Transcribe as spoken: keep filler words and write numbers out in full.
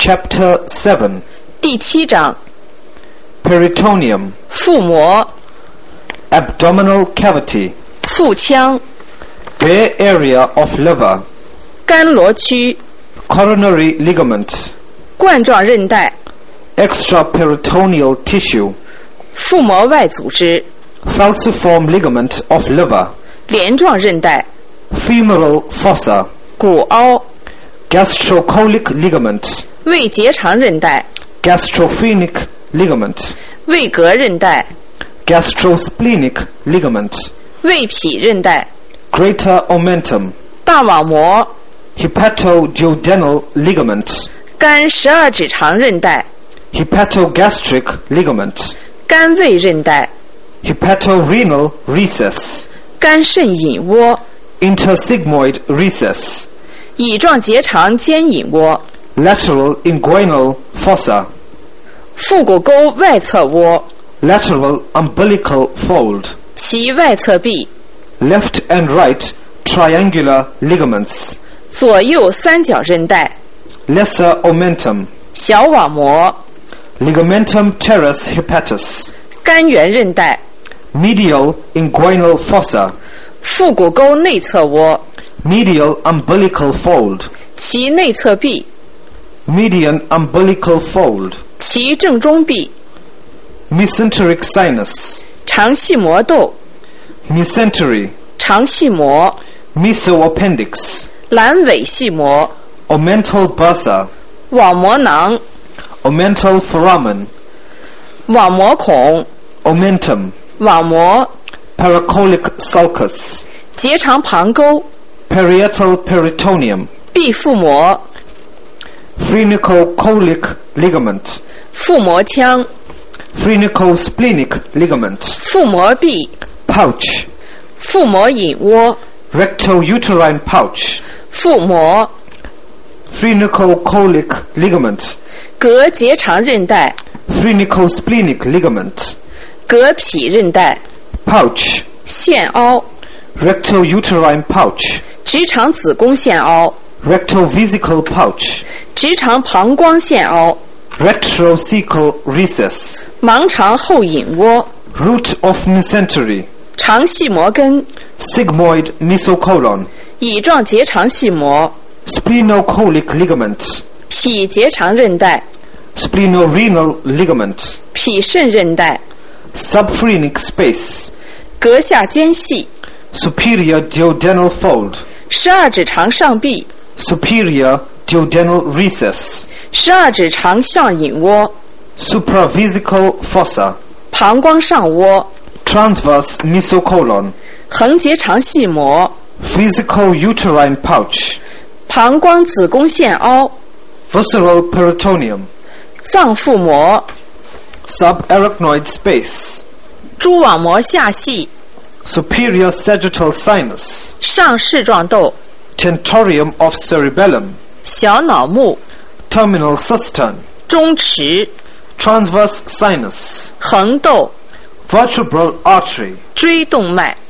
Chapter seven. 第七章 Peritoneum. 腹膜 Abdominal cavity. 腹腔 Bare area of liver. 肝罗区 Coronary ligament. 冠状韧带 Extraperitoneal tissue. 腹膜外组织 Falciform ligament of liver. 镰状韧带 Femoral fossa. 骨凹 Gastrocolic ligament. 胃结肠韧带 Gastrosphenic ligament. 胃膈韧带 Gastrosplenic ligament. 胃脾韧带 Greater omentum. 大网膜 Hepatoduodenal ligament. 肝十二指肠韧带 Hepatogastric ligament. 肝胃韧带 Hepatorenal recess. 肝肾隐窝 Intersigmoid recess. 乙状结肠间隐窝 Lateral inguinal fossa. 腹股沟外侧窝 Lateral umbilical fold. 其外侧壁 Left and right triangular ligaments. 左右三角韧带 Lesser omentum. 小网膜 Ligamentum teres hepatis. 肝源韧带 Medial inguinal fossa. 腹股沟内侧窝 Medial umbilical fold. 其内侧壁 Median umbilical fold. 其正中壁 Mesenteric sinus. 肠系膜窦 Mesentery. 肠系膜 Mesoappendix. 阑尾系膜 Omental bursa. 网膜囊 Omental foramen. 网膜孔 Omentum. 网膜 Paracolic sulcus. 结肠旁沟 Parietal peritoneum. 壁腹膜 Phrenico-colic ligament. 腹膜腔 Phrenico-splenic ligament. 腹膜壁 Pouch. 腹膜隐窝 Recto-uterine pouch. 腹膜 Phrenico-colic ligament. 膈结肠韧带 Phrenico-splenic ligament. 膈脾韧带 Pouch. 腺凹 Recto-uterine pouch. 直肠子宫腺凹 Rectovesical pouch. 直肠膀胱腺凹 Retrocecal recess. 盲肠后隐窝 Root of mesentery. 肠系膜根 Sigmoid mesocolon. 乙状结肠系膜 Splenocolic ligament. 脾结肠韧带 Splenorenal ligament. 脾肾韧带 Subphrenic space. 膈下间隙 Superior duodenal fold. 十二指肠上壁 Superior duodenal recess. 十二指肠上隐窝 Supravesical fossa. 膀胱上窝 Transverse mesocolon. 横结肠系膜 Vesico-uterine pouch. 膀胱子宫腺凹 Visceral peritoneum. 脏腹膜 Subarachnoid space. 蛛网膜下系 Superior sagittal sinus. 上视状窦 Tentorium of cerebellum. 小脑目 Terminal cistern. 中池 Transverse sinus. 横窦 Vertebral artery. 椎动脉